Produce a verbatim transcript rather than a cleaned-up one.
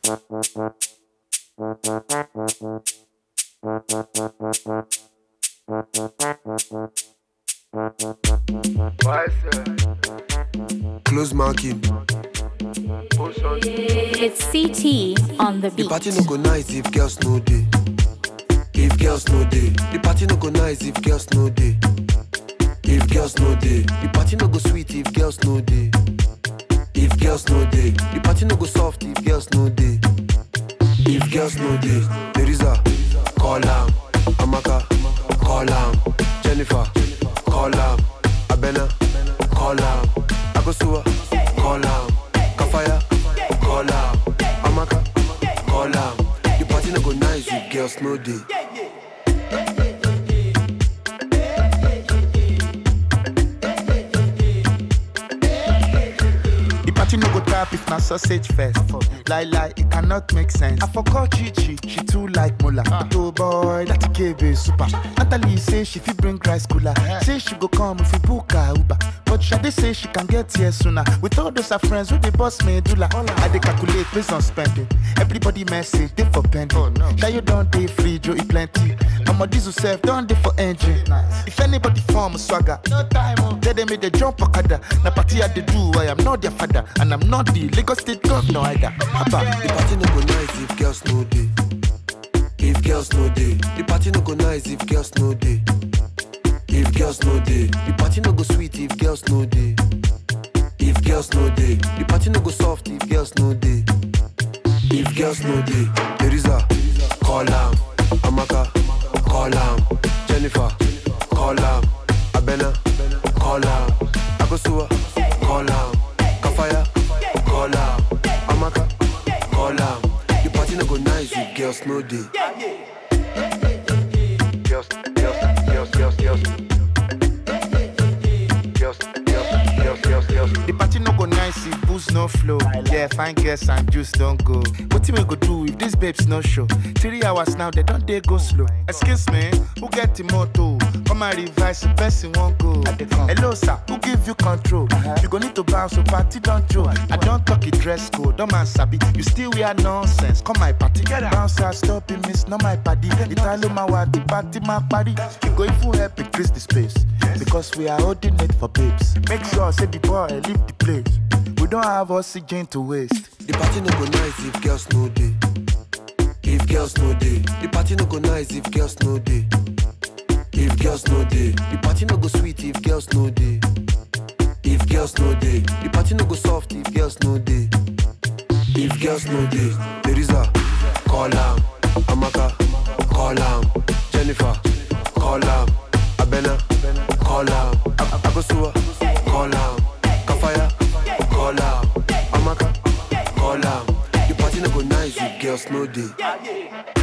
Close marking. It's C T on the The beat. party no go nice if girls no day. If girls no day, the party no go nice if girls no day. If girls no day, the party no go sweet if girls no day. If girls no day, the party no go soft if girls no day. If girls no day, there is a call am, Amaka, call am, Jennifer, call am, Abena, call am, Akosua, call am, Kafaya, call am, Amaka, call am. The party no go nice if girls no day. Party no go tap if na sausage fest. Lie lie, it cannot make sense. I forgot Chichi, she too like Mola. Ah. Oh boy, that K B super. Natalie say she fit bring rice cooler. Uh-huh. Say she go come if we book her Uber. But Shade say she can get here sooner. With all those her friends who they boss medulla. I dey calculate based on spending. Everybody message they for pending. Oh, no. Shall you don't dey free, Joe eat plenty. Mama diesel self don't dey for engine. Nice. If anybody form a swagger, no time. Oh. Then they made the jump okada. Na party I dey do, I am not their father. And I'm not the Lagos State governor either. Abba. The party no go nice if girls no day. If girls no day, the party no go nice if girls no day. If girls no day, the party no go sweet if girls no day. If girls no day, the party no go soft if girls no day. If girls no day, there is a call am, Amaka, call am, Jennifer, call am, Abena, call am, Akosua, call am, Kafaya, call am, Amaka, call am. The party no go nice if girls no day. Girls, girls, girls, girls, girls. Girls, girls, girls, girls, girls. The party no go nice if booze no flow. Yeah, fine girls and juice don't go. What we go do if these babes no show? Three hours now, they don't they go slow. Excuse me, who get the motto? Come and revise the person won't go. Hello sir, who give you control? Uh-huh. You go need to bounce, so party don't joke. I don't talk it dress code, don't man sabi. You still wear nonsense, come my party. Bounce, I stop it, miss, not my party. Italo my the party, my party. You go if you help increase the space. Because we are holding it for babes. Make sure, say the boy, leave the place. We don't have oxygen to waste. The party no go nice if girls no day. If girls no day, the party no go nice if girls no day. If girls no day, the party no go sweet if girls no day. If girls no day, the party no go soft if girls no day. If girls no day, there is a call am, Amaka, call am, Jennifer, call am, Abena, call am, Akosua, call am, Kafaya, call am, Amaka, call am. The party no go nice if girls no day.